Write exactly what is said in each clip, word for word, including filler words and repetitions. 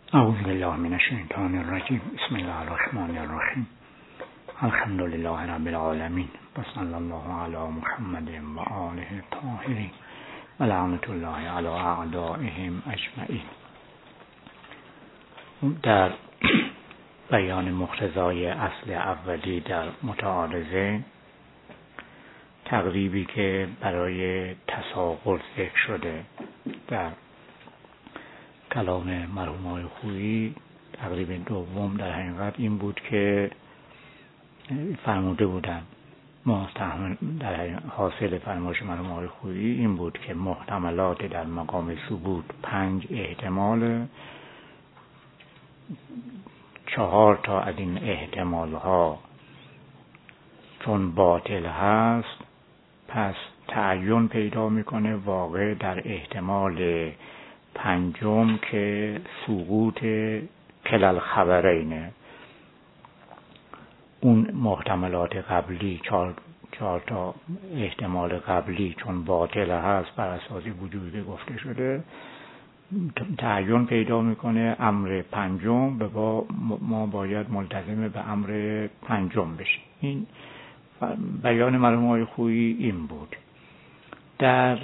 اعوذ بالله من الشیطان الرجیم. بسم الله الرحمن الرحیم. الحمد لله رب العالمین و صلی الله علی محمد و آله الطاهرین و لعنت الله علی اعدائهم اجمعین. در بیان مقتضای اصل اولی در متعارضه، تقریبی که برای تساقط ذکر شده در کلام مرحوم آقای خویی، تقریب دوم در حقیقت این بود که فرموده بودن محتمل در حاصل فرمایش مرحوم آقای خویی این بود که محتملات در مقام ثبوت پنج احتمال، چهار تا از این احتمال ها چون باطل هست پس تعین پیدا میکنه واقع در احتمال پنجم که سقوط کلل خبرینه. اون محتملات قبلی چهار, چهار تا احتمال قبلی چون باطل هست بر اساس وجودی گفته شده، تعین پیدا میکنه امر پنجم به با ما باید ملتزم به امر پنجم بشیم. این بیان مرحوم آقای خویی این بود. در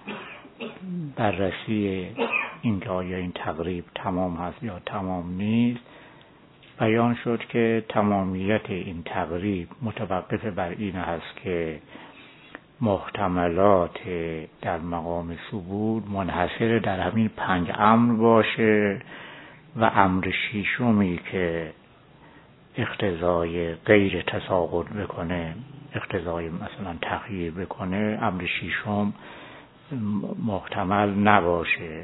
بررسی اینکه آیا این تقریب تمام هست یا تمام نیست، بیان شد که تمامیت این تقریب متوقف بر این هست که محتملات در مقام ثبوت منحصر در همین پنج امر باشه و امر ششمی که اقتضای غیر تساقط بکنه، اقتضای مثلا تغییر بکنه، امر ششم محتمل نباشه.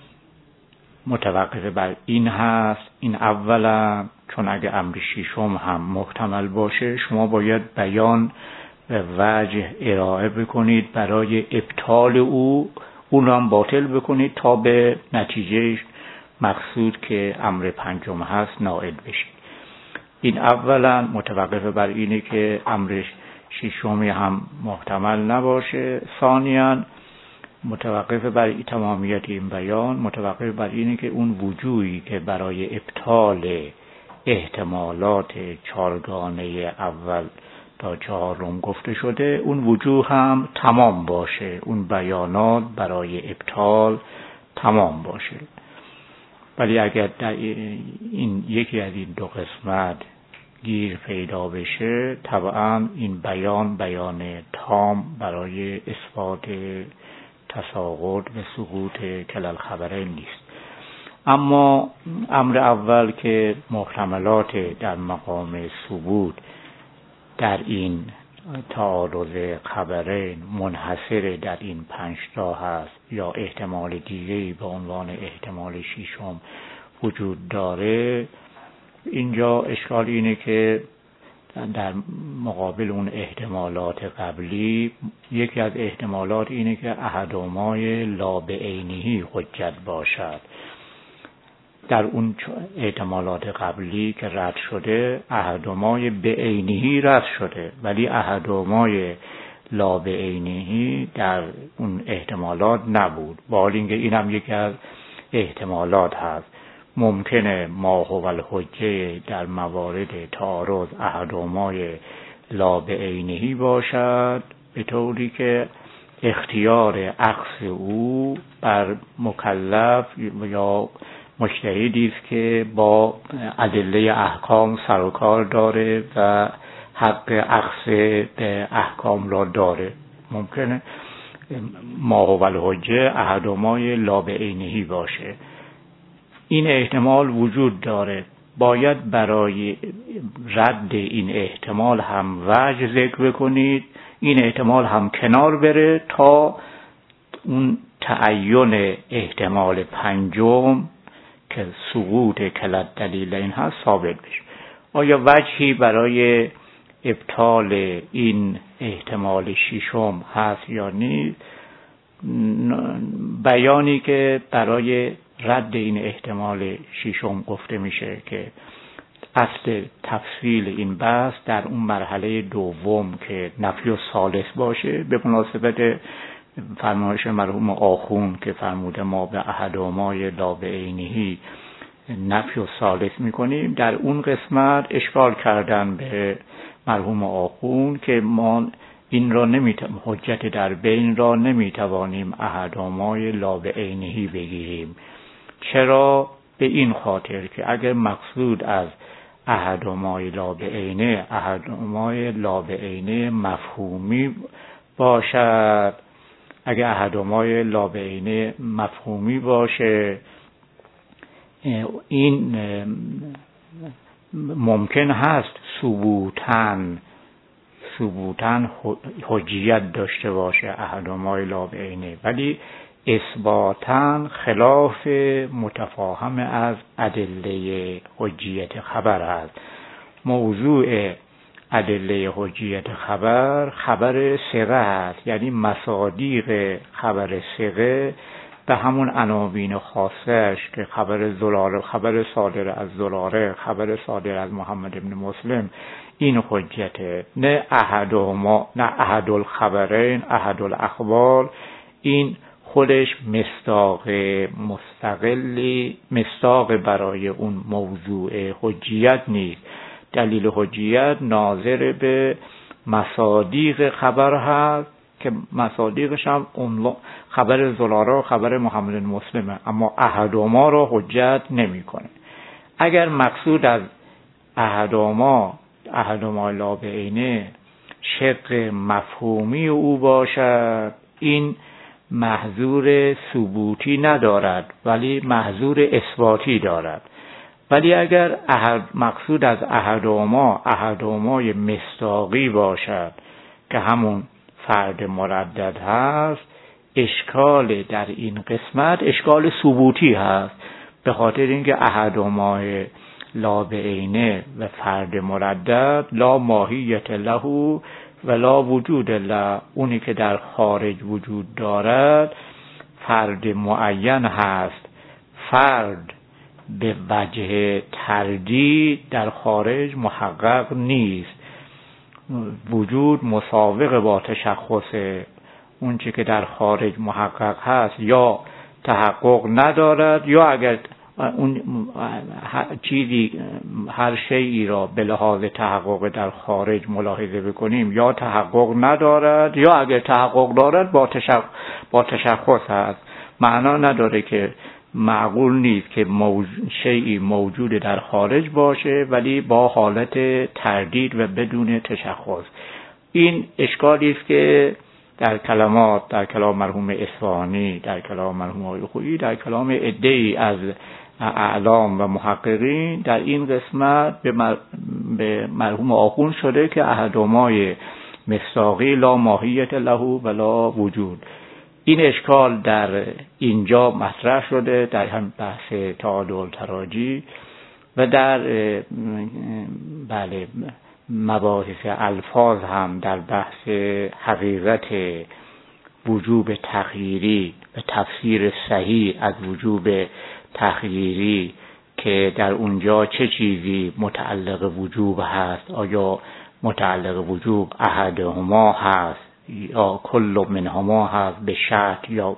متوقف بر این هست. این اولا چون اگه امر ششم هم محتمل باشه شما باید بیان و وجه ارائه بکنید برای ابطال او، اون رو هم باطل بکنید تا به نتیجه مقصود که امر پنجم هست نائل بشید. این اولا متوقف بر اینه که امر ششمی هم محتمل نباشه. ثانیاً متوقف بر تمامیت این بیان متوقف بر اینه که اون وجوهی که برای ابطال احتمالات چارگانه اول تا چهارم گفته شده اون وجوه هم تمام باشه، اون بیانات برای ابطال تمام باشه. ولی اگر در این یکی از این دو قسمت گیر پیدا بشه طبعا این بیان بیان تام برای اثبات تساقط و سقوط کلل خبرین نیست. اما امر اول که محتملات در مقام ثبوت در این تعارض خبرین منحصر در این پنج تا هست یا احتمال دیگری به عنوان احتمال ششم وجود داره، اینجا اشکال اینه که در مقابل اون احتمالات قبلی یکی از احتمالات اینه که احدهمای لا به عینه حجت باشد. در اون احتمالات قبلی که رد شده احدهمای به عینه رد شده، ولی احدهمای لا به عینه در اون احتمالات نبود. با حال اینکه اینم یکی از احتمالات هست. ممکنه ما هو الحجه در موارد تعارض احدهمای لا به عینه باشد، به طوری که اختیار عکس او بر مکلف یا مجتهدی است که با ادله احکام سر و کار داره و حق عکس به احکام را داره. ممکنه ما هو الحجه احدهمای لا به عینه باشه. این احتمال وجود داره. باید برای رد این احتمال هم وجه ذکر بکنید، این احتمال هم کنار بره تا اون تعین احتمال پنجم که سقوط کلت دلیل این هست ثابت بشه. آیا وجهی برای ابطال این احتمال ششم هست یا نیست؟ بیانی که برای رد این احتمال ششم گفته میشه که اصل تفصیل این بحث در اون مرحله دوم که نفی الثالث باشه، به مناسبت فرمایش مرحوم آخون که فرموده ما به احدهما لا به عینه نفی و ثالث میکنیم. در اون قسمت اشکال کردن به مرحوم آخوند که ما این را نمیتوانیم، حجت در بین را نمیتوانیم احدامای لا به عینهی بگیریم. چرا؟ به این خاطر که اگر مقصود از احدامای لا به عینه احدامای لا به عینه مفهومی باشد، اگر احدامای لا به عینه مفهومی باشه، این ممکن هست ثبوتاً ثبوتاً حجیت داشته باشه احدامای لا به عینه، ولی اثباتاً خلاف متفاهم از ادله حجیت خبر است. موضوع ادله حجیت خبر خبر ثقه است، یعنی مصادیق خبر ثقه به همون عناوین خاصش که خبر زراره، خبر صادر از زراره، خبر صادر از محمد ابن مسلم، این حجته، نه احدهما، نه احد الخبرین، احد الاخبار. این خودش مصداق مستقلی مصداق برای اون موضوع حجیت نیست. دلیل حجیت ناظر به مصادیق خبر هست که مصادیقش هم خبر زراره و خبر محمد بن مسلمه، اما احدهما را حجت نمیکنه. اگر مقصود از احدهما احدهما لا به عینه شق مفهومی او باشد، این محظور ثبوتی ندارد ولی محظور اثباتی دارد. ولی اگر احد مقصود از احدهما احدهمای مصداقی باشد که همون فرد مردد هست، اشکال در این قسمت اشکال ثبوتی هست، به خاطر اینکه احدهمای لا به عینه و فرد مردد لا ماهیت له و لا وجود له، اونی که در خارج وجود دارد فرد معین هست. فرد به وجه تردید در خارج محقق نیست. وجود مساوق با تشخص، اون چی که در خارج محقق هست یا تحقق ندارد، یا اگر اون چیزی هر شیئی را به لحاظ تحقق در خارج ملاحظه بکنیم یا تحقق ندارد یا اگر تحقق دارد با تشخص با تشخص هست. معنا نداره که معقول نیست که موج... شیئی موجود در خارج باشه ولی با حالت تردید و بدون تشخص. این اشکالی است که در کلمات، در کلام مرحوم اصفهانی، در کلام مرحوم آقای خویی، در کلام عده‌ای از اعلام و محققین در این قسمت به, مر... به مرحوم آخوند شده که احدهمای مصداقی لا ماهیت له و لا وجود. این اشکال در اینجا مطرح شده در هم بحث تعادل تراجی و در بله مباحث الفاظ هم در بحث حقیقت وجوب تخییری و تفسیر صحیح از وجوب تخییری که در اونجا چه چیزی متعلق وجوب هست، آیا متعلق وجوب احدهما هست یا کل منهما هست به شرط یا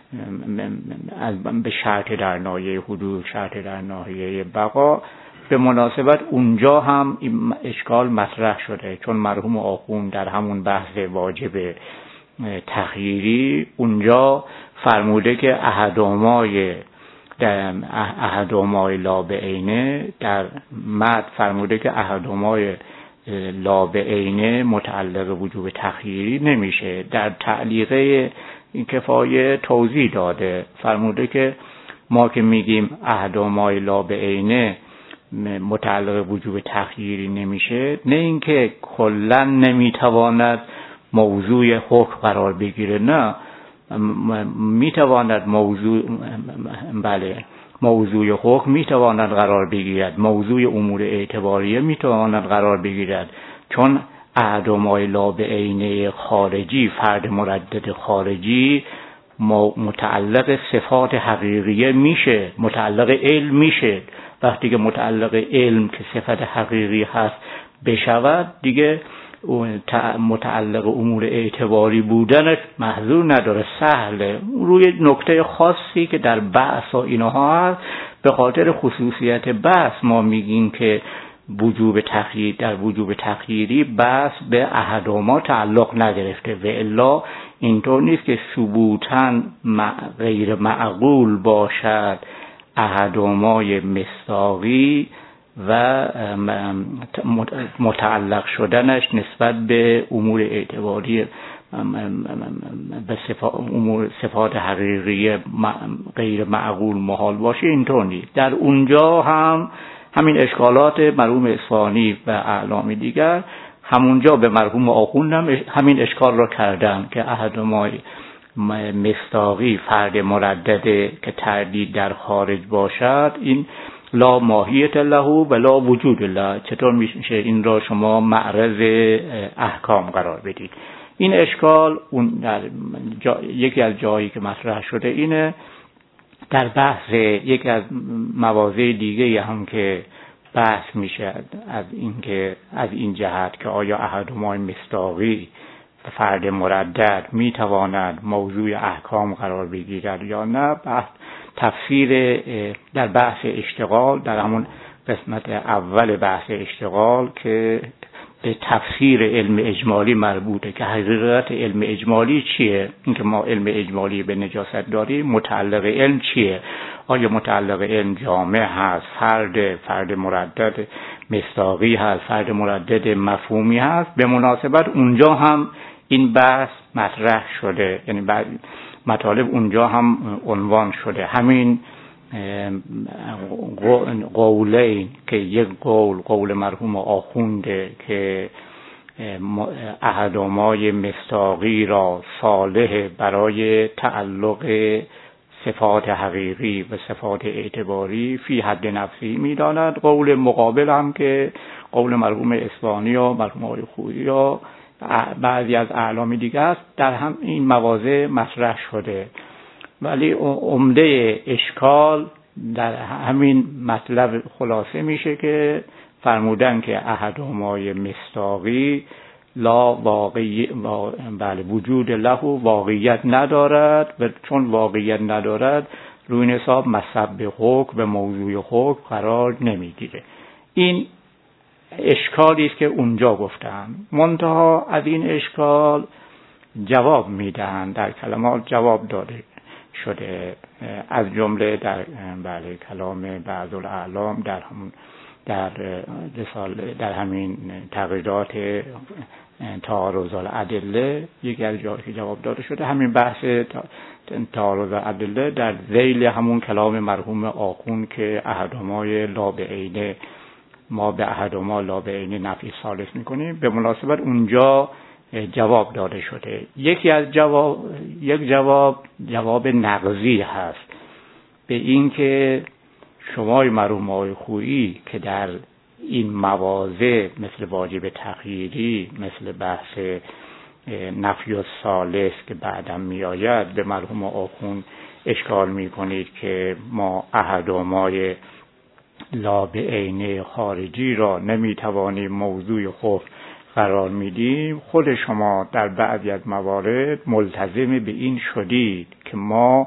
به شرط در ناحیه حدود، شرط در ناحیه بقا. به مناسبت اونجا هم این اشکال مطرح شده، چون مرحوم آخوند در همون بحث واجب تخییری اونجا فرموده که احدهمای در احدهمای لا به عینه، در متن فرموده که احدهمای لا به عینه متعلق وجوب تخییری نمیشه. در تعلیقه این کفایه توضیح داده، فرموده که ما که میگیم احدهمای لا به عینه متعلق وجوب تخییری نمیشه، نه اینکه کلا نمیتواند موضوع حکم قرار بگیره، نه میتواند موضوع بله موضوع حکم میتواند قرار بگیرد، موضوع امور اعتباریه میتواند قرار بگیرد، چون احدهمای لا به عینه خارجی، فرد مردد خارجی متعلق صفات حقیقیه میشه، متعلق علم میشه. وقتی که متعلق علم که صفت حقیقی هست بشود، دیگه متعلق امور اعتباری بودنش محظور نداره، سهله. روی نکته خاصی که در بحث و اینها هست به خاطر خصوصیت بحث ما میگیم که وجوب تخییر در وجوب تخییری بحث به احدهما تعلق نگرفته و الا اینطور نیست که ثبوتاً غیر معقول باشد احدهمای مصداقی و متعلق شدنش نسبت به امور اعتباری به صفات امور صفات حقیقی غیر معقول محال باشه. اینطور نیست. در اونجا هم همین اشکالات مرحوم اصفهانی و اعلام دیگر همونجا به مرحوم آخوند هم همین اشکال را کردن که احدهما مصداقی فرد مردده که تردید در خارج باشد این لا ماهیت له و لا وجود له. چطور میشه این را شما معرض احکام قرار بدید؟ این اشکال اون در جا یکی از جایی که مطرح شده اینه در بحث یکی از مواضع دیگه هم که بحث میشه از این که از این جهت که آیا احدهما مصداقی فرد مردد میتواند موضوع احکام قرار بگیرد یا نه. بحث تفسیر در بحث اشتغال در همون قسمت اول بحث اشتغال که به تفسیر علم اجمالی مربوطه که حقیقت علم اجمالی چیه، اینکه ما علم اجمالی به نجاست داریم، متعلق علم چیه، آیا متعلق علم جامع هست، فرد فرد مردد مصداقی هست، فرد مردد مفهومی هست. به مناسبت اونجا هم این بحث مطرح شده، یعنی بعد مطالب اونجا هم عنوان شده. همین قولین که یک قول قول مرحوم آخونده که احدهمای مصداقی را صالح برای تعلق صفات حقیقی و صفات اعتباری فی حد نفسی میداند. قول مقابل هم که قول مرحوم اصفهانی و مرحوم آقای خویی و بعضی از اعلام دیگه است در هم این مواضع مطرح شده. ولی عمده اشکال در همین مطلب خلاصه میشه که فرمودن که احدهمای مصداقی لا واقعی بله وجود له واقعیت ندارد و چون واقعیت ندارد روی حساب مصب حکم به موضوع حکم قرار نمیگیره. این اشکالی است که اونجا گفتم. منتها از این اشکال جواب میدن، در کلمات جواب داده شده، از جمله در بله کلام بعض الاعلام در همون در رساله در همین تغییرات تعارض الادله یکی از جایی که جواب داده شده همین بحث تعارض الادله در ذیل همون کلام مرحوم آخوند که احدهمای لا به عینه ما به احدهما لا به عینه نفی ثالث میکنیم. به مناسبت اونجا جواب داده شده. یکی از جواب یک جواب جواب نقضی هست به این که شما مرحوم آقای خویی که در این مواضع مثل واجب تخییری مثل بحث نفی الثالث که بعدم می آید به مرحوم آخوند اشکال می کنید که ما احدهمای لا به عینه خارجی را نمی توانیم موضوع خوف قرار میدیم. خود شما در بعضی از موارد ملتزم به این شدید که ما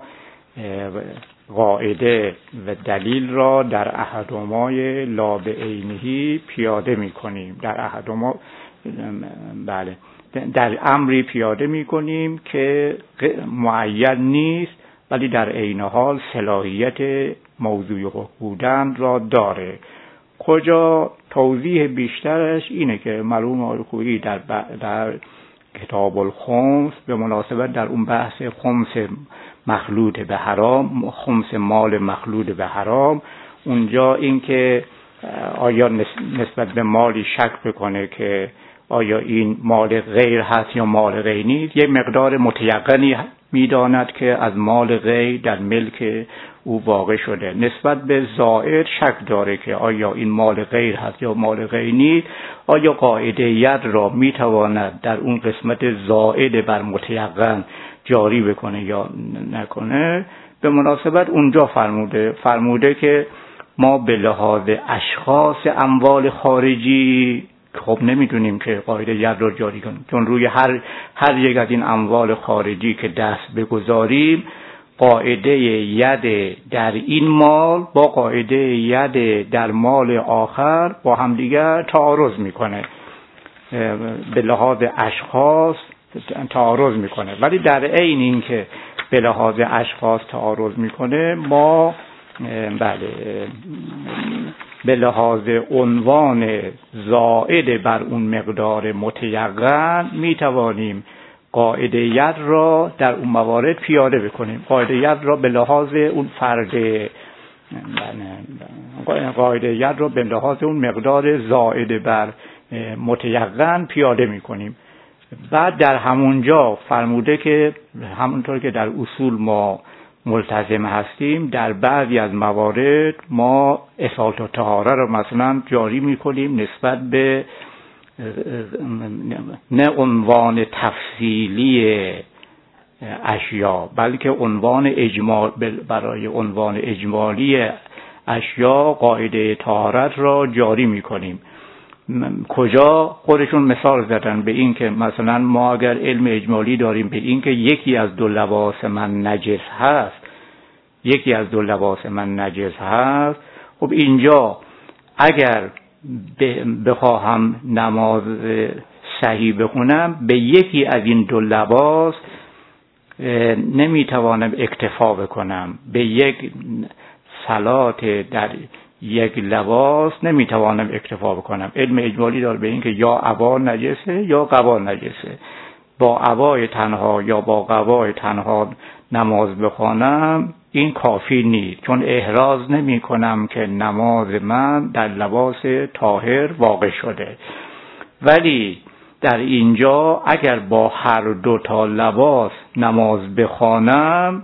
قاعده و دلیل را در احدهمای لا به عینه پیاده میکنیم، در احدهما بله در امری پیاده میکنیم که معین نیست ولی در عین حال صلاحیت موضوع حکم بودن را داره. کجا توضیح بیشترش اینه که مرحوم آقای خویی در, در کتاب الخمس به مناسبت در اون بحث خمس مخلوط به حرام، خمس مال مخلوط به حرام، اونجا این که آیا نسبت به مالی شک بکنه که آیا این مال غیر هست یا مال غیر نیست، یک مقدار متیقنی میداند که از مال غیر در ملک او واقع شده. نسبت به زائد شک داره که آیا این مال غیر هست یا مال غیر نیست، آیا قاعده ید را میتواند در اون قسمت زائد بر متیقن جاری بکنه یا نکنه. به مناسبت اونجا فرموده فرموده که ما به لحاظ اشخاص اموال خارجی خب نمیدونیم که قاعده ید را جاری کنیم، چون روی هر هر یک از این اموال خارجی که دست بگذاریم قاعده ید در این مال با قاعده ید در مال آخر با همدیگر تعارض میکنه، به لحاظ اشخاص تعارض میکنه. ولی در عین این که به لحاظ اشخاص تعارض میکنه، ما بله به لحاظ عنوان زائد بر اون مقدار متیقن میتوانیم قاعده ید را در اون موارد پیاده بکنیم. قاعده ید را به لحاظ اون فرد قاعده ید را به لحاظ اون مقدار زائد بر متیقن پیاده میکنیم. بعد در همونجا فرموده که همونطور که در اصول ما ملتزم هستیم، در بعضی از موارد ما اصالت و طهاره را مثلا جاری میکنیم نسبت به نه عنوان تفصیلی اشیا، بلکه عنوان اجمال، برای عنوان اجمالی اشیا قاعده طهارت را جاری میکنیم. کجا؟ خودشون مثال زدن به این که مثلا ما اگر علم اجمالی داریم به این که یکی از دو لباس من نجس هست، یکی از دو لباس من نجس هست، خب اینجا اگر بخواهم نماز صحیح بخونم به یکی از این دو لباس نمیتوانم اکتفا بکنم، به یک صلات در یک لباس نمیتوانم اکتفا بکنم. علم اجمالی داره به این که یا عبا نجسه یا قبا نجسه. با عبای تنها یا با قبای تنها نماز بخوانم این کافی نیست، چون احراز نمی کنم که نماز من در لباس طاهر واقع شده. ولی در اینجا اگر با هر دو تا لباس نماز بخوانم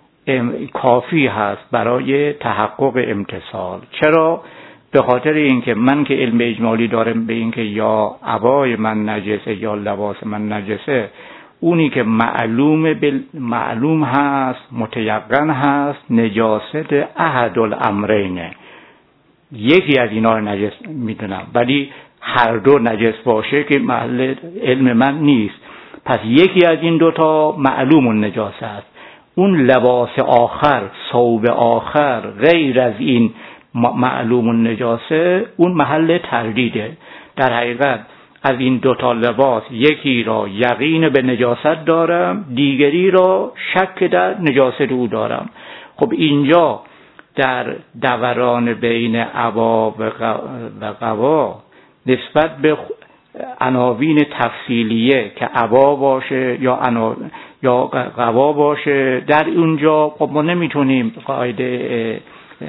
کافی هست برای تحقق امتصال. چرا؟ به خاطر اینکه من که علم اجمالی دارم به اینکه یا عبای من نجسه یا لباس من نجسه، اونی که معلوم معلوم هست، متیقن هست، نجاست احد الامرینه، یکی از اینا رو نجس میدونم، ولی هر دو نجس باشه که محل علم من نیست. پس یکی از این دوتا معلوم النجاست است. اون لباس آخر، ثوب آخر غیر از این معلوم النجاسه، اون محل تردیده. در حقیقت از این دوتا لباس یکی را یقین به نجاست دارم، دیگری را شک در نجاست او دارم. خب اینجا در دوران بین عبا و قبا نسبت به عناوین تفصیلیه که عبا باشه یا انا یا قبا باشه، در اونجا خب ما نمیتونیم قاعده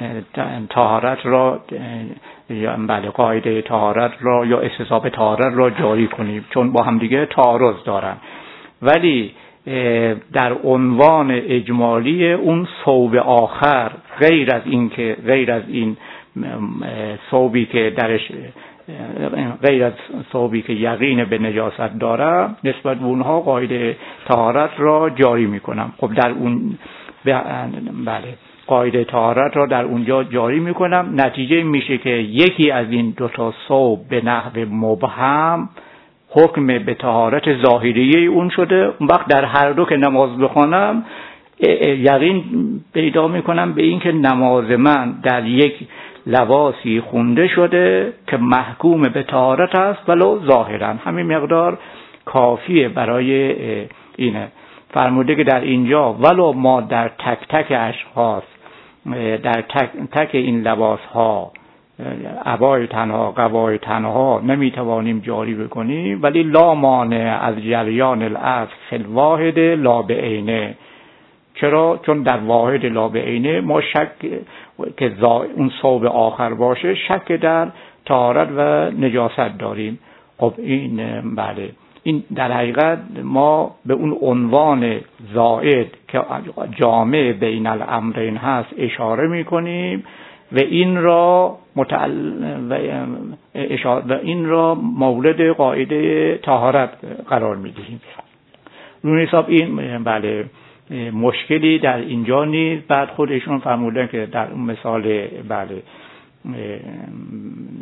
طهارت را یا بله قاعده طهارت را یا استصحاب طهارت را جاری کنیم، چون با هم دیگه تعارض دارن. ولی در عنوان اجمالی اون ثوب آخر غیر از این که غیر از این ثوبی که درش غیر از ثوبی که یقین به نجاست دارم، نسبت به اونها قاعده طهارت را جاری میکنم. خب در اون بله قاعده طهارت را در اونجا جاری میکنم. نتیجه میشه که یکی از این دو تا ثوب به نحو مبهم حکم به طهارت ظاهریه اون شده. اون وقت در هر دو که نماز بخوانم یقین پیدا میکنم به این که نماز من در یک لباسی خونده شده که محکوم به طهارت است ولو ظاهرا. همین مقدار کافیه برای اینه. فرموده که در اینجا ولو ما در تک تک اشخاص در تک تک این لباس ها عبای تنها قبای تنها نمیتوانیم جاری بکنیم، ولی لا مانع از جریان الاصل فی الواحد لا بعینه. چرا؟ چون در واحد لا بعینه ما شک که اون ثوب آخر باشه شک در طهارت و نجاست داریم. خب این بله این در حقیقت ما به اون عنوان زائد که جامع بین الامرین هست اشاره میکنیم و این را متعل... و اشاره... و این را مورد قاعده طهارت قرار میدهیم. روی حساب این بله مشکلی در اینجا نیست. بعد خودشون فرمودن که در اون مثال بله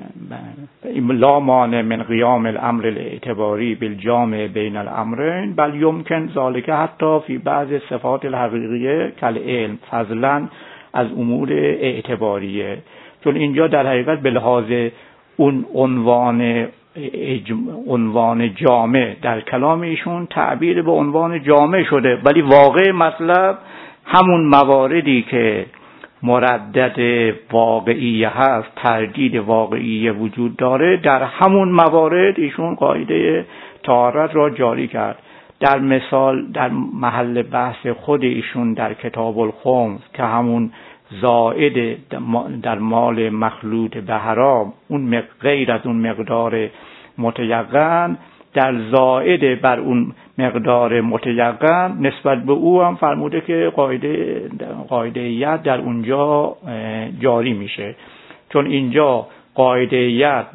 لا مانع من قیام الامر الاعتباری بالجامع بین الامرین بل یمکن ذلك حتی فی بعض صفات الحقیقیه کالعلم فضلا از امور اعتباریه. چون اینجا در حقیقت به لحاظ اون عنوان عنوان جامع در کلام ایشون تعبیر به عنوان جامع شده، ولی واقع مطلب همون مواردی که مردد واقعی هست، تردید واقعی وجود داره، در همون موارد ایشون قاعده طهارت را جاری کرد. در مثال در محل بحث خود ایشون در کتاب الخمس که همون زائد در مال مخلوط به حرام، اون غیر از اون مقدار متیقن، در زائد بر اون مقدار متیقن نسبت به او هم فرموده که قاعده قاعده ید در اونجا جاری میشه. چون اینجا قاعده ید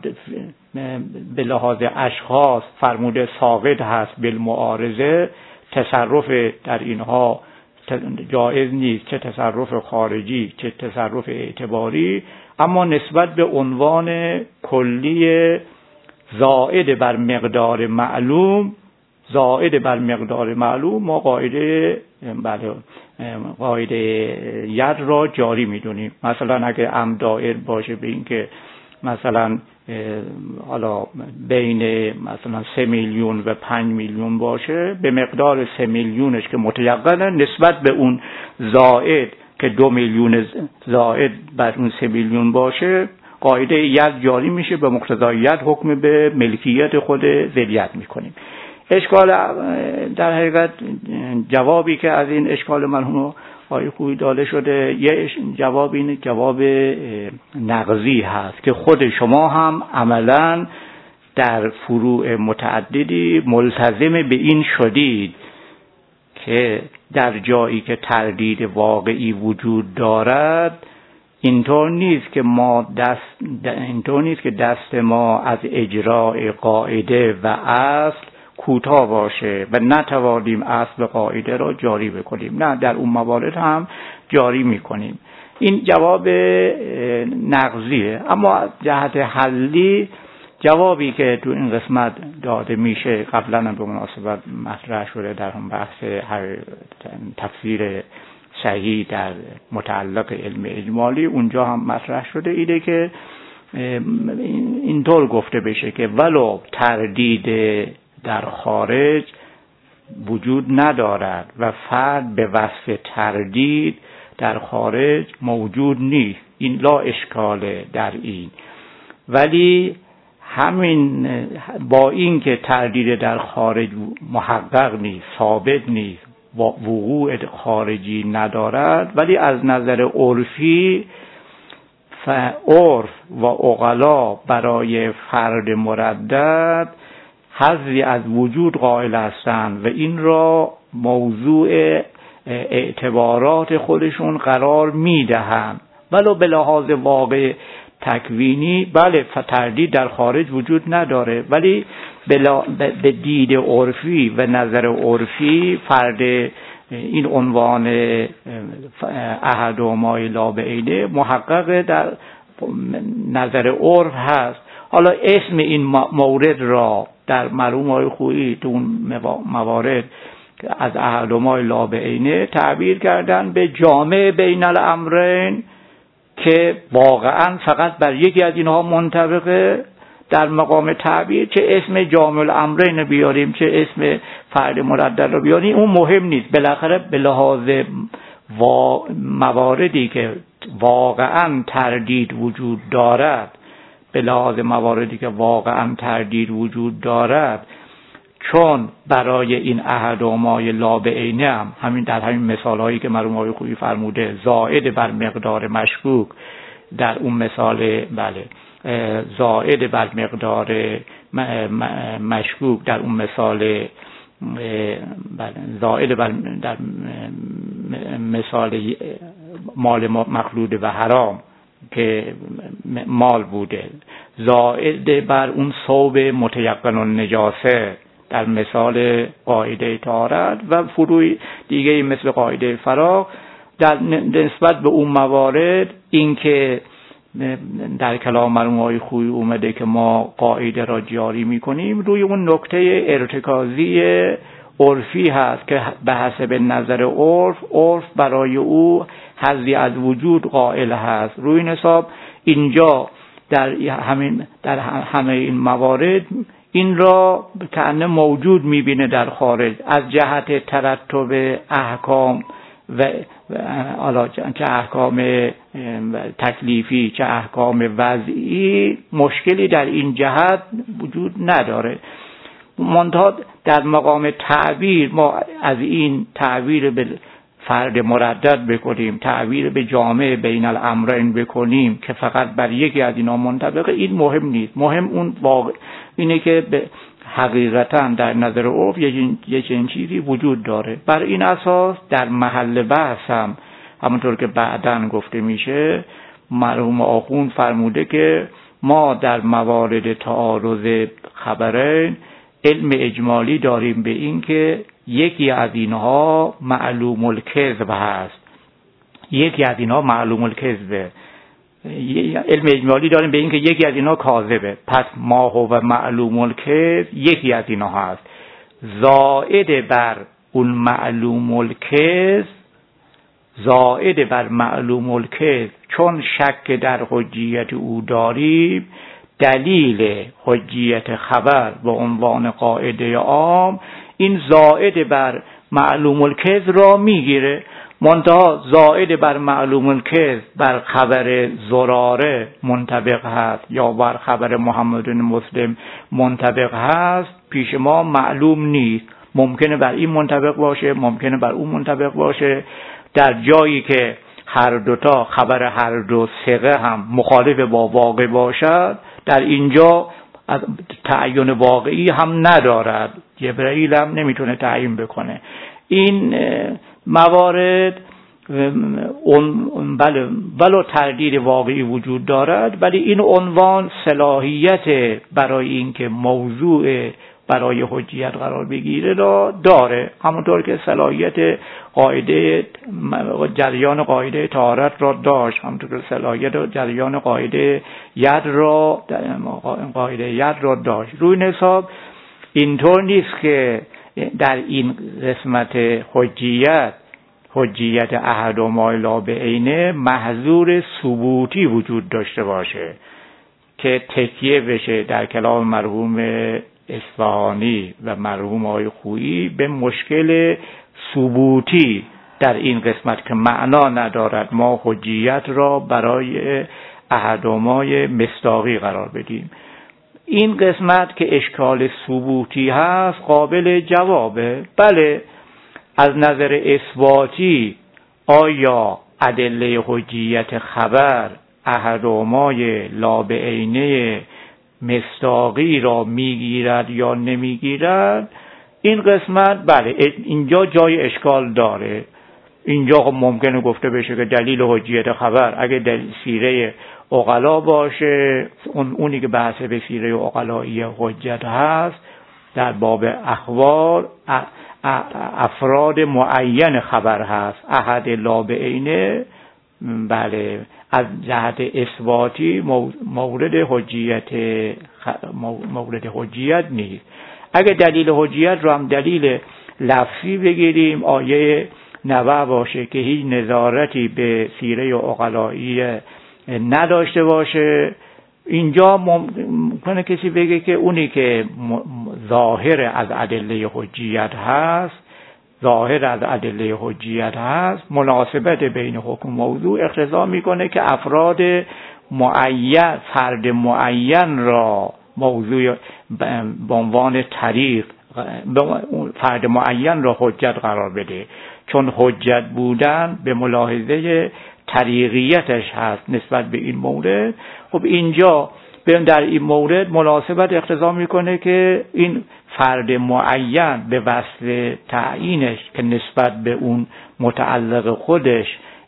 به لحاظ اشخاص فرموده ساقط هست بالمعارضه، تصرف در اینها جایز نیست، چه تصرف خارجی چه تصرف اعتباری، اما نسبت به عنوان کلی زائد بر مقدار معلوم زائد بر مقدار معلوم ما قاعده بله قاعده ید را جاری میدونیم. مثلا اگه ام دائر باشه به این که مثلا حالا بین مثلا سه میلیون و پنج میلیون باشه، به مقدار سه میلیونش که متیقنه نسبت به اون زائد که دو میلیون زائد بر اون سه میلیون باشه قاعده ید جاری میشه، به مقتضای ید حکم به ملکیت خود ذریت میکنیم. اشکال در حقیقت جوابی که از این اشکال مرحوم آقای خویی داده شده، یه جواب این جواب نقضی هست که خود شما هم عملاً در فروع متعددی ملتزم به این شدید که در جایی که تردید واقعی وجود دارد اینطور نیست که ما دست اینطور نیست که دست ما از اجراء قاعده و اصل کوتاه باشه و نتوانیم اصل قاعده را جاری بکنیم. نه، در اون موارد هم جاری میکنیم. این جواب نقضیه. اما از جهت حلی جوابی که تو این قسمت داده میشه قبلا هم به مناسبت مطرح شده در هم بحث تفسیر صحیح در متعلق علم اجمالی، اونجا هم مطرح شده ایده که اینطور گفته بشه که ولو تردید در خارج وجود ندارد و فرد به وصف تردید در خارج موجود نیست، این لا اشکاله در این، ولی همین با این که تردید در خارج محقق نیست، ثابت نیست، وقوع خارجی ندارد، ولی از نظر عرفی عرف و عقلا برای فرد مردد حظی از وجود قائل هستند و این را موضوع اعتبارات خودشون قرار میدهند. ولو به لحاظ واقع تکوینی بله تردید در خارج وجود نداره، ولی به دید عرفی و نظر عرفی فرد این عنوان احد و ما لا بعینه محقق در نظر عرف هست. حالا اسم این مورد را در مرحوم آقای خویی تو اون موارد از احد و ما لا بعینه تعبیر کردن به جامع بین الامرین که واقعا فقط بر یکی از اینها منطبقه. در مقام تعبیر چه اسم جامع الامرین بیاریم چه اسم فرد مردد رو بیاریم اون مهم نیست، بالاخره به لحاظ مواردی که واقعا تردید وجود دارد به لحاظ مواردی که واقعا تردید وجود دارد، چون برای این احد و مای لا بعینه هم همین در همین مثال هایی که مرحوم آقای خویی فرموده زائد بر مقدار مشکوک در اون مثال بله زائد بر مقدار مشکوک در اون مثال بله زائد بر در مثال مال مخلوط به حرام که مال بوده، زائد بر اون ثوب متیقن النجاسه در مثال قاعده طهارت و فروع دیگه مثل قاعده فراغ، در نسبت به اون موارد اینکه در کلام مرحوم آقای خویی اومده که ما قاعده را جاری میکنیم، روی اون نکته ارتکازی عرفی هست که به حسب نظر عرف عرف برای او حظی از وجود قائل هست. روی این حساب اینجا در همین در همه این موارد این را کأنه موجود میبینه در خارج، از جهت ترتب احکام و حالا چه احکام تکلیفی چه احکام وضعی مشکلی در این جهت وجود نداره. منتها در مقام تعبیر ما از این تعبیر به فرد مردد بکنیم، تعبیر به جامع بین الامرین بکنیم که فقط بر یکی از اینا منطبقه، این مهم نیست. مهم اون واقع اینه که به حقیقتا در نظر عرف یه چنین چیزی وجود داره. بر این اساس در محل بحث هم همونطور که بعداً گفته میشه مرحوم آخوند فرموده که ما در موارد تعارض خبرین علم اجمالی داریم به این که یکی از اینها معلوم الکذب هست، یکی از اینها معلوم الکذبه. علم اجمالی داریم به این که یکی از اینها کاذبه، پس ما هو معلوم الکذب یکی از اینها هست. زائد بر اون معلوم الکذب، زائد بر معلوم الکذب چون شک در حجیت او داریم، دلیل حجیت خبر به عنوان قاعده عام این زائد بر معلوم الکذب را میگیره. منتها زائد بر معلوم الکذب بر خبر زراره منطبق هست یا بر خبر محمد بن مسلم منطبق هست، پیش ما معلوم نیست. ممکنه بر این منطبق باشه، ممکنه بر اون منطبق باشه. در جایی که هر دوتا خبر هر دو ثقه هم مخالف با واقع باشد، در اینجا تعیین واقعی هم ندارد، جبرئیل هم نمیتونه تعیین بکنه. این موارد اون بله ولو تردید واقعی وجود دارد، ولی این عنوان صلاحیت برای اینکه موضوع برای حجیت قرار بگیره را داره، همونطور که صلاحیت قاعده جریان قاعده طهارت را داشت، همونطور که صلاحیت جریان قاعده ید را قاعده ید را داشت. روی این حساب اینطور نیست که در این قسمت حجیت حجیت احدهما لا بعینه محظور ثبوتی وجود داشته باشه که تکیه بشه در کلام مرحوم اصفهانی و مرحوم آقای خویی به مشکل ثبوتی در این قسمت که معنا ندارد ما حجیت را برای احدهمای مصداقی قرار بدیم. این قسمت که اشکال ثبوتی هست قابل جوابه. بله، از نظر اثباتی آیا ادله حجیت خبر احدهمای لا بعینه مصداقی را میگیرد یا نمیگیرد؟ این قسمت بله اینجا جای اشکال داره. اینجا خب ممکنه گفته بشه که دلیل حجیت خبر اگه دلیل سیره عقلا باشه، اون اونی که بحث به سیره عقلایی حجت هست در باب اخبار افراد معین خبر هست، احد لا بعینه بله از جهت اثباتی مورد حجیت مورد حجیت نیست. اگه دلیل حجیت رو هم دلیل لفظی بگیریم، آیه نبع باشه که هیچ نظارتی به سیره عقلایی نداشته باشه، اینجا ممکنه کسی بگه که اونی که ظاهر از ادله حجیت هست ظاهر از ادله حجیت هست مناسبت بین حکم موضوع اقتضا میکنه که افراد معین فرد معین را موضوع به عنوان طریق فرد معین را حجت قرار بده، چون حجت بودن به ملاحظه طریقیتش هست نسبت به این مورد. خب اینجا در این مورد مناسبت اقتضا میکنه که این فرد معین به وصف تعیینش که نسبت به اون متعلق خودش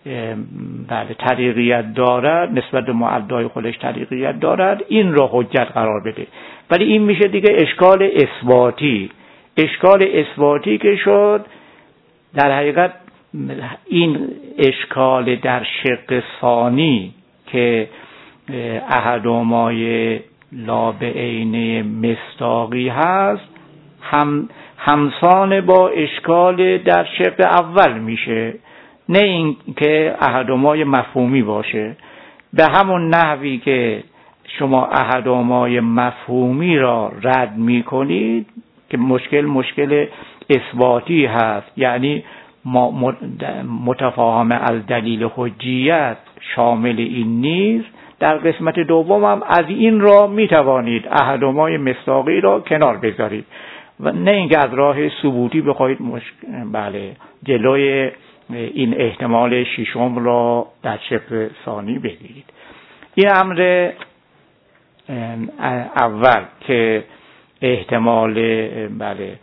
بله طریقیت دارد، نسبت به مؤدای خودش طریقیت دارد، این را حجت قرار بده. ولی این میشه دیگه اشکال اثباتی. اشکال اثباتی که شد در حقیقت این اشکال در شق ثانی که احدهما لا بعینه مصداقی هست هم همسان با اشکال در شق اول میشه، نه این که احدهما مفهومی باشه. به همون نحوی که شما احدهما مفهومی را رد میکنید که مشکل مشکل اثباتی هست، یعنی متفاهم از دلیل حجیت شامل این نیست، در قسمت دوم هم از این را میتوانید احدهما مصداقی را کنار بذارید و نه اینکه از راه ثبوتی بخواید مشک... بله جلوی این احتمال ششم را در شق ثانی بگیرید. این امر اول که احتمال بله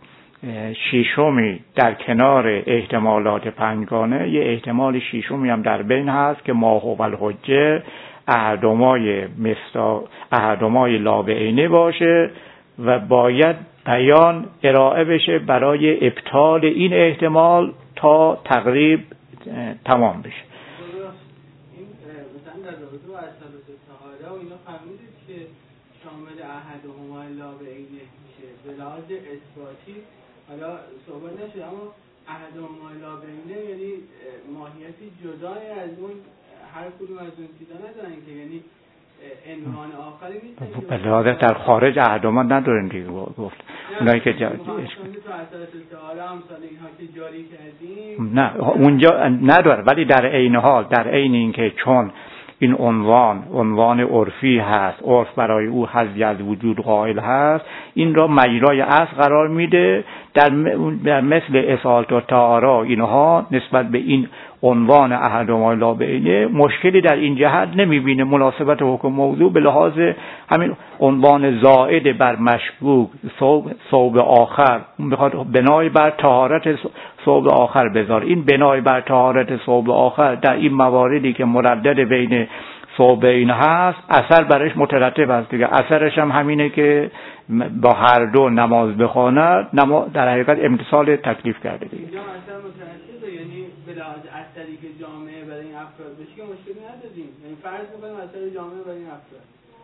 ششمی در کنار احتمالات پنجگانه، یه احتمال ششمی هم در بین هست که ما هو الحجه احدهمای مستا احدهمای لا بعینه باشه و باید بیان ارائه بشه برای ابطال این احتمال تا تقریب تمام بشه. این مثلا در رابطه با اصالت طهاره و اینا فهمیدید که شامل احدهما لا بعینه میشه به لحاظ اثباتی. حالا صحبت نشد اما احدهما لا بعینه یعنی ماهیتی جدای از اون هر کدوم از اون چیزا ندارن که یعنی عنوان آخری نیست. به لحاظ در خارج احدهما ندارن دیگه گفت. اونایی که جاری تو اساس تعالی امثال اینها که جاری کردیم نه اونجا نداره، ولی در عین حال در عین اینکه چون این عنوان عنوان عرفی هست، عرف برای او حظی از وجود قائل هست، این را مجرای اصل قرار میده. در در مثل اصالت و تعارا اینها نسبت به این عنوان احدهما لا بعینه مشکلی در این جهت نمیبینه. مناسبت حکم موضوع به لحاظ همین عنوان زائد بر مشکوک ثوب آخر میخواد بنای بر طهارت ثوب آخر بذار. این بنای بر طهارت ثوب آخر در این مواردی که مردد بین ثوبین هست اثر برش مترتب است دیگه. اثرش هم همینه که با هر دو نماز بخواند در حقیقت امتثال تکلیف کرده دیگه. یا اثر مترتبه، یعنی به لحاظ اثری که جامعه برای این افراد بشه که مشکلی نداریم، یعنی فرض می‌کنیم اثر جامعه برای این افراد،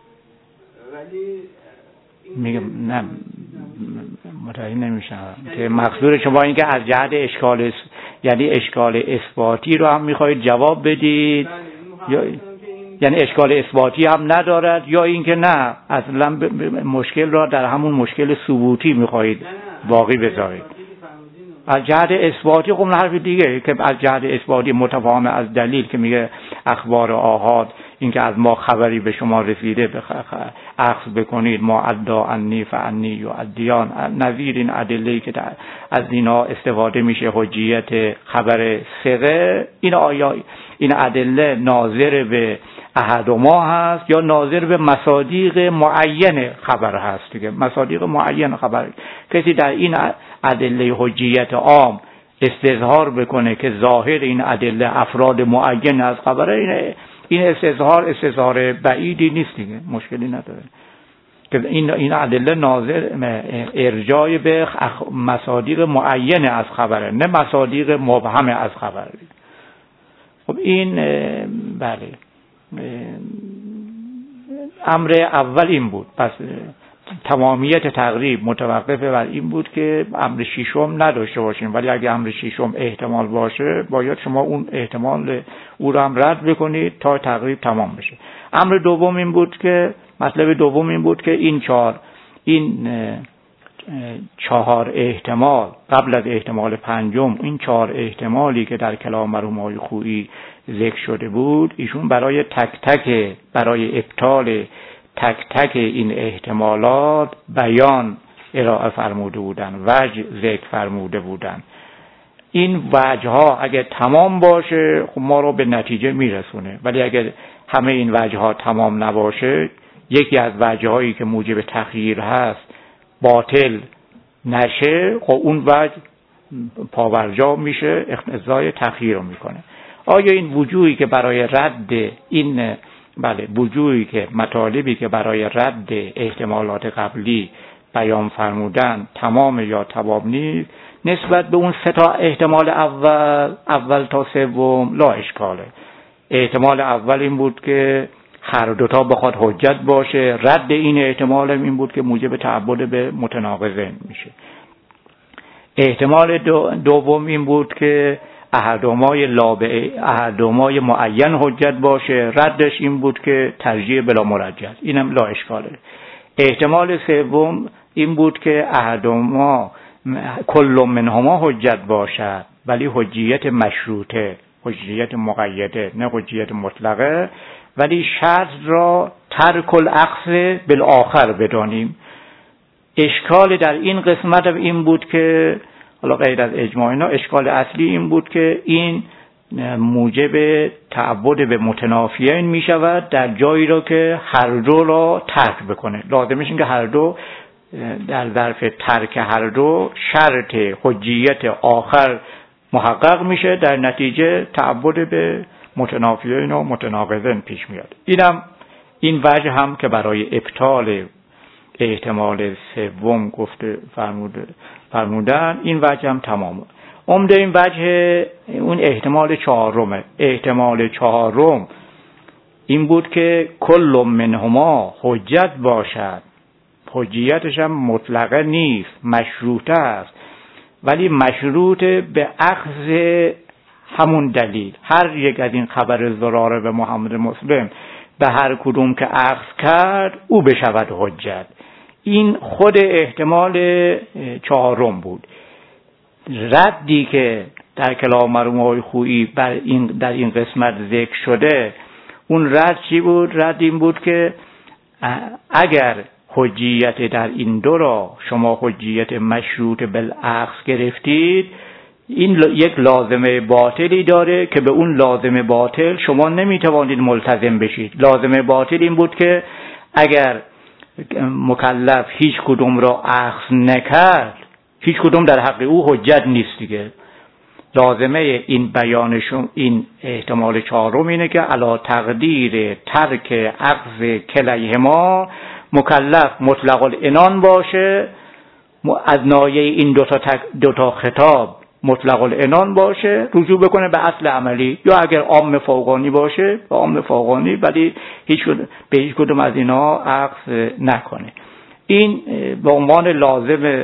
ولی میگم نه متوجه نمیشم که مقصود شما این که از جهت اشکال یعنی اشکال اثباتی رو هم میخواید جواب بدید یا یعنی اشکال اثباتی هم ندارد یا اینکه نه اصلا مشکل را در همون مشکل ثبوتی میخواهید باقی بذارید؟ از جهت اثباتی خب حرف دیگه که از جهت اثباتی متفاهم از دلیل که میگه اخبار آحاد اینکه از ما خبری به شما رسیده اخذ بکنید، ما ادا انی فانی یؤدیان، نظیر این ادله که از اینا استفاده میشه حجیت خبر ثقه. این آیا این ادله ناظر به احدهما هست یا ناظر به مصادیق معین خبر هست دیگه. مصادیق معین خبر کسی در این ادله حجیت عام استظهار بکنه که ظاهر این ادله افراد معین از خبره، این این استظهار استظهار بعیدی نیست دیگه، مشکلی نداره که این این ادله ناظر ارجاع به مصادیق معین از خبره، نه مصادیق مبهم از خبره. خب این بله امر اول این بود. پس تمامیت تقریب متوقف بر این بود که امر ششم نداشته باشیم، ولی اگه امر ششم احتمال باشه باید شما اون احتمال او را هم رد بکنید تا تقریب تمام بشه. امر دوم این بود که مطلب دوم این بود که این چهار این چهار احتمال قبل از احتمال پنجم، این چهار احتمالی که در کلام مرحوم آقای خویی ذکر شده بود، ایشون برای تک تک برای ابطال تک تک این احتمالات بیان ارائه فرموده بودن، وجه ذکر فرموده بودن. این وجه ها اگه تمام باشه خب ما رو به نتیجه میرسونه، ولی اگه همه این وجه ها تمام نباشه، یکی از وجه هایی که موجب تخییر هست باطل نشه، خب اون وجه پاورجا میشه، اقتضای تخییر رو میکنه. آیا این وجوهی که برای رد این بله وجوهی که مطالبی که برای رد احتمالات قبلی بیان فرمودن تمام یا تمام نیست؟ نسبت به اون سه تا احتمال اول اول تا سوم لا اشکاله. احتمال اول این بود که هر دوتا بخواد حجت باشه. رد این احتمال هم این بود که موجب تعبد به متناقضین میشه. احتمال دو دوم این بود که احدهمای لابه احدهمای معین حجت باشه. ردش این بود که ترجیح بلا مرجح، اینم لا اشکاله. احتمال سوم این بود که احدهما کل منهما حجت باشد، ولی حجیت مشروطه، حجیت مقیده، نه حجیت مطلقه، ولی شرط را ترک الاخذ بالآخر بدانیم. اشکال در این قسمت این بود که حالا غیر از اجماع اینا، اشکال اصلی این بود که این موجب تعبد به متنافیین می شود در جایی را که هر دو را ترک بکنه. لازمش این که هر دو در ظرف ترک هر دو شرط حجیت آخر محقق میشه، در نتیجه تعبد به متنافیین و متناقضین پیش میاد. اینم این وجه هم که برای ابطال احتمال سوم گفته فرموده فرمودن، این وجه هم تمام. عمده این وجه اون احتمال چهارمه. احتمال چهارم این بود که کل منهما حجت باشد. حجیتش هم مطلقه نیست، مشروطه است، ولی مشروط به اخذ همون دلیل. هر یک از این خبر زراره به محمد مسلم به هر کدوم که اخذ کرد او بشود حجت. این خود احتمال چهارم بود. ردی که در کلام مرحوم آقای خویی بر این در این قسمت ذکر شده، اون رد چی بود؟ رد این بود که اگر حجیت در این دو را شما حجیت مشروط بالاخذ گرفتید، این یک لازمه باطلی داره که به اون لازمه باطل شما نمیتوانید ملتزم بشید. لازمه باطل این بود که اگر مکلف هیچ کدوم را اخذ نکرد، هیچ کدوم در حق او حجت نیست دیگه. لازمه این بیانشون این احتمال چهارم اینه که علا تقدیر ترک اخذ کلیهما مکلف مطلق العنان باشه، از ناحیه این دوتا تک دوتا خطاب مطلق العنان باشه، رجوع بکنه به اصل عملی، یا اگر عام فوقانی باشه به عام فوقانی، ولی هیچ به هیچ کدوم از اینا اخذ نکنه. این به عنوان لازم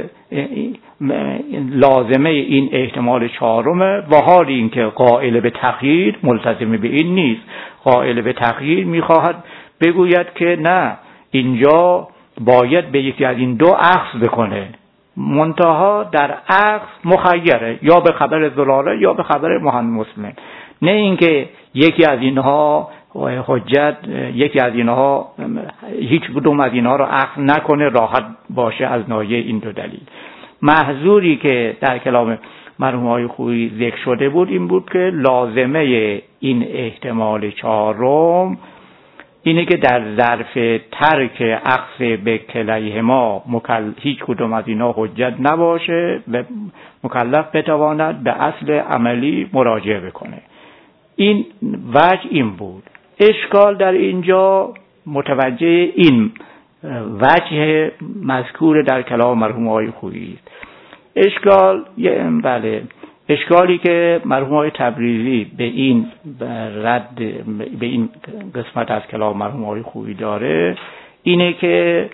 لازمه این احتمال چهارمه. و حال این که قائل به تغییر ملتزم به این نیست. قائل به تغییر میخواهد بگوید که نه، اینجا باید به یکی از این دو اخذ بکنه، منتها در اخذ مخیره، یا به خبر زلاله یا به خبر محمد مسلم. نه اینکه یکی از اینها حجت، یکی از اینها هیچ کدوم از اینها رو اخذ نکنه، راحت باشه از ناحیه این دو دلیل. محظوری که در کلام مرحوم آقای خویی ذکر شده بود این بود که لازمه این احتمال چهارم اینه که در ظرف ترک اخذ به کلیهما مکلف هیچ کدوم از اینا حجت نباشه و مکلف بتواند به اصل عملی مراجعه بکنه. این وجه این بود. اشکال در اینجا متوجه این وجه مذکور در کلام مرحوم آقای خویی است. اشکال بله اشکالی که مرحوم آقای تبریزی به این رد به این قسمت از کلام مرحوم آقای خویی داره اینه که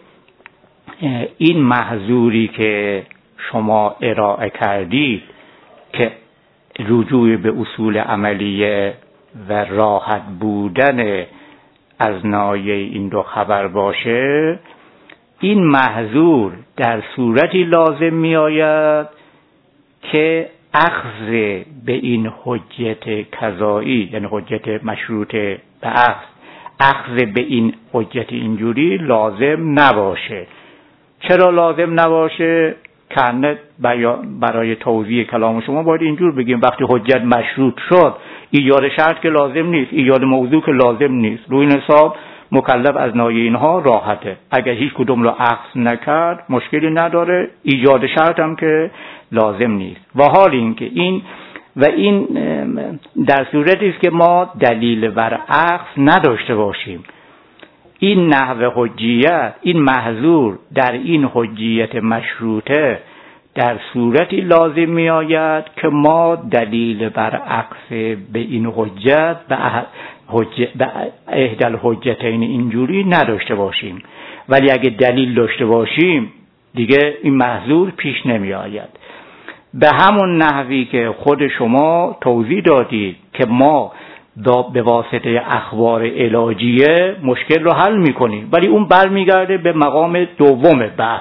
این محظوری که شما ارائه کردید که رجوع به اصول عملیه و راحت بودن از ناحیه این دو خبر باشه، این محظور در صورتی لازم می آید که اخذ به این حجت قضایی، یعنی حجت مشروط به اخذ، اخذ به این حجت اینجوری لازم نباشه. چرا لازم نباشه؟ کنه برای توضیح کلام شما باید اینجور بگیم وقتی حجت مشروط شد ایجاد شرط که لازم نیست، ایجاد موضوع که لازم نیست، روی این حساب مکلف از ناحیه اینها راحته. اگر هیچ کدوم رو اخذ نکرد مشکلی نداره، ایجاد شرط هم که لازم نیست. و حال این که این و این در صورتی است که ما دلیل بر اخذ نداشته باشیم. این نحو حجیت، این محظور در این حجیت مشروطه در صورتی لازم می آید که ما دلیل بر اخذ به این حجت حجت به احدال حجتین اینجوری نداشته باشیم، ولی اگه دلیل داشته باشیم دیگه این محظور پیش نمی آید. به همون نحوی که خود شما توضیح دادید که ما به واسطه اخبار علاجیه مشکل رو حل میکنیم، ولی اون برمیگرده به مقام دوم بحث.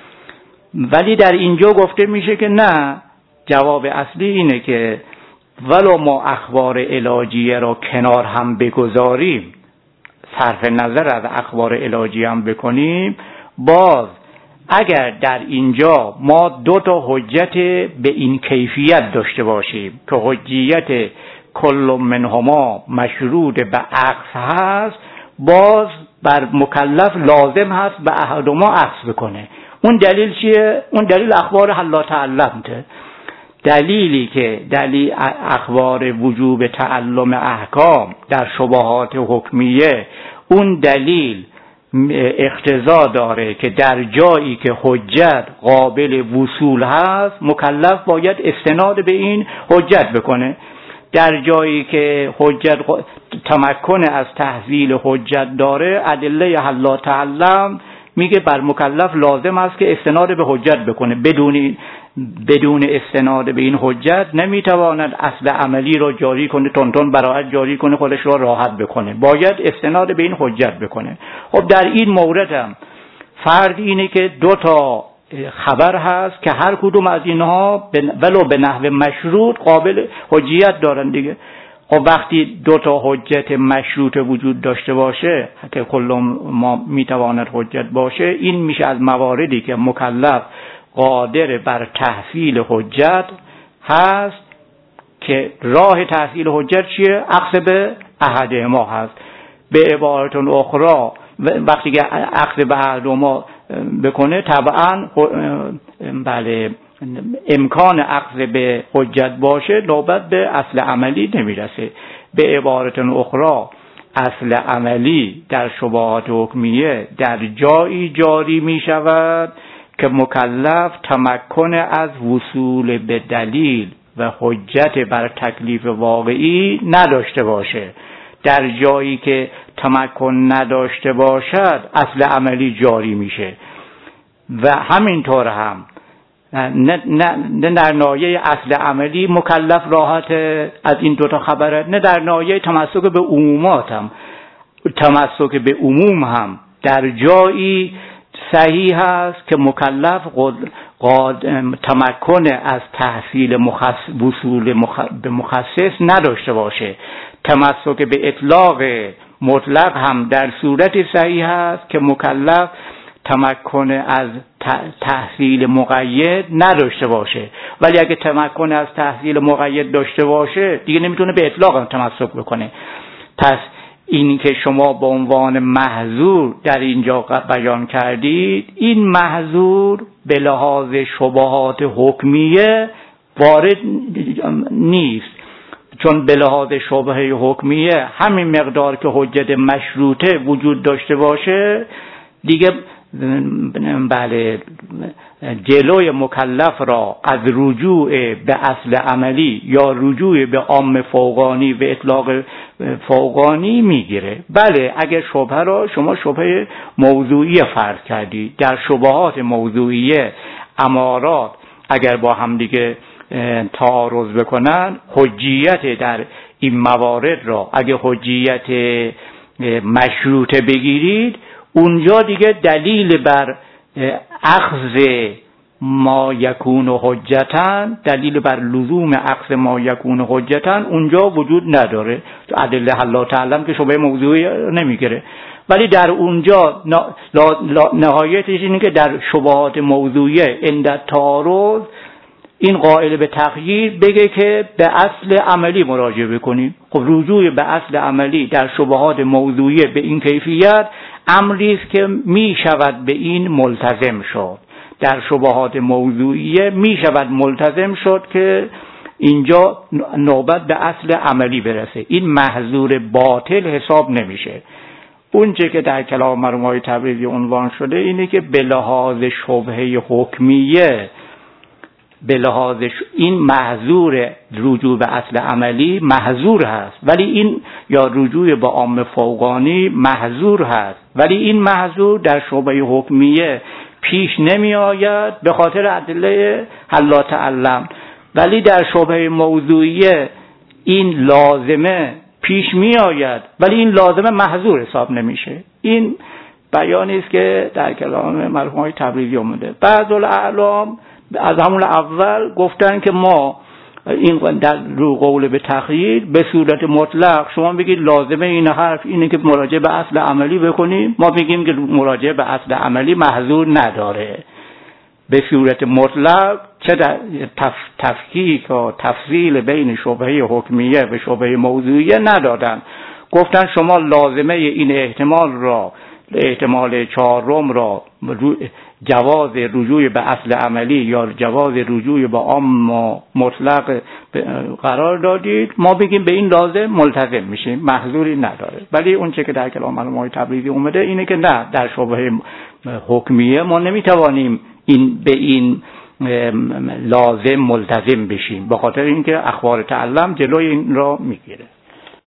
ولی در اینجا گفته میشه که نه، جواب اصلی اینه که ولو ما اخبار علاجیه را کنار هم بگذاریم، صرف نظر از اخبار علاجیه هم بکنیم، باز اگر در اینجا ما دو تا حجت به این کیفیت داشته باشیم که حجیت کل منهما مشروط به عقص هست، باز بر مکلف لازم هست به احدهما عقص بکنه. اون دلیل چیه؟ اون دلیل اخبار حلا تعلمته. دلیلی که دلیل اخبار وجوب تعلم احکام در شبهات حکمیه، اون دلیل اقتضا داره که در جایی که حجت قابل وصول هست مکلف باید استناد به این حجت بکنه. در جایی که حجت تمکن از تحصیل حجت داره، ادله حلا تعلم میگه بر مکلف لازم است که استناد به حجت بکنه. بدون بدون استناد به این حجت نمیتواند اصل عملی را جاری کنه، تونتون براحت جاری کنه، خودش را راحت بکنه، باید استناد به این حجت بکنه. خب در این مورد هم فرض اینه که دو تا خبر هست که هر کدوم از اینها ولو به نحو مشروط قابل حجیت دارن دیگه. خب وقتی دو تا حجت مشروط وجود داشته باشه که کل ما میتواند حجت باشه، این میشه از مواردی که مکلف قادر بر تحصیل حجت هست که راه تحصیل حجت چیه؟ اخذ به احد ما هست. به عبارت اخرى وقتی که اخذ به احد ما بکنه طبعا بله امکان اخذ به حجت باشه، نوبت به اصل عملی نمیرسه. به عبارت اخرى اصل عملی در شبهات حکمیه در جایی جاری می شود که مکلف تمکن از وصول به دلیل و حجت بر تکلیف واقعی نداشته باشه. در جایی که تمکن نداشته باشد اصل عملی جاری میشه. و همینطور هم نه, نه, نه در ناحیه اصل عملی مکلف راحت از این دوتا خبره، نه در ناحیه تمسک به عمومات هم. تمسک به عموم هم در جایی صحیح است که مکلف قد قد تمکن از تحصیل مخص وصول مخ به مخصص نداشته باشه. تمسک به اطلاق مطلق هم در صورت صحیح است که مکلف تمکن از تحصیل مقید نداشته باشه. ولی اگه تمکن از تحصیل مقید داشته باشه دیگه نمیتونه به اطلاق هم تمسک بکنه. پس این که شما به عنوان محظور در اینجا بیان کردید، این محظور به لحاظ شبهات حکمیه وارد نیست، چون به لحاظ شبهه حکمیه همین مقدار که حجت مشروطه وجود داشته باشه دیگه بله جلوی مکلف را از رجوع به اصل عملی یا رجوع به عام فوقانی و اطلاق فوقانی میگیره. بله اگر شبهه را شما شبهه موضوعی فرض کردی، در شبهات موضوعیه امارات اگر با هم دیگه تعارض بکنن، حجیت در این موارد را اگر حجیت مشروطه بگیرید، اونجا دیگه دلیل بر اخذ ما یکون حجتن، دلیل بر لزوم اخذ ما یکون حجتن اونجا وجود نداره. ادله حلا تعلم که شبهه موضوعی نمیگیره. ولی در اونجا نهایتش اینه که در شبهات موضوعیه عند تعارض این قائل به تغییر بگه که به اصل عملی مراجعه بکنید. خب رجوع به اصل عملی در شبهات موضوعیه به این کیفیت امری است که می شود به این ملتزم شد. در شبهات موضوعیه می شود ملتزم شد که اینجا نوبت به اصل عملی برسه. این محظور باطل حساب نمیشه. اونچه که در کلام مرحوم تبریزی عنوان شده اینه که به لحاظ شبهه حکمیه به لحاظ این محظور رجوع به اصل عملی محظور هست، ولی این یا رجوع به عام فوقانی محظور هست، ولی این محظور در شعبه حکمیه پیش نمی آید به خاطر ادله حلا تعلم، ولی در شعبه موضوعیه این لازمه پیش می آید ولی این لازمه محظور حساب نمیشه. این بیانی است که در کلام مرحوم های تبریزی اومده. بعض الاعلام از همون اول گفتن که ما این در رو قول به تخییر به صورت مطلق شما بگید لازمه این حرف اینه که مراجعه به اصل عملی بکنیم، ما بگیم که مراجعه به اصل عملی محظور نداره. به صورت مطلق چه در تف... تفکیک و تفضیل بین شبهه حکمیه و شبهه موضوعیه ندادن. گفتن شما لازمه این احتمال را، احتمال چهارم را، جواز رجوع به اصل عملی یا جواز رجوع به عام مطلق قرار دادید، ما بگیم به این لازم ملتزم میشیم، محظوری نداره. ولی اون چه که در کلام مرحوم های تبریزی اومده اینه که نه، در شبهه حکمیه ما نمیتوانیم این به این لازم ملتزم بشیم، به خاطر اینکه اخبار تعلم جلوی این را میگیره.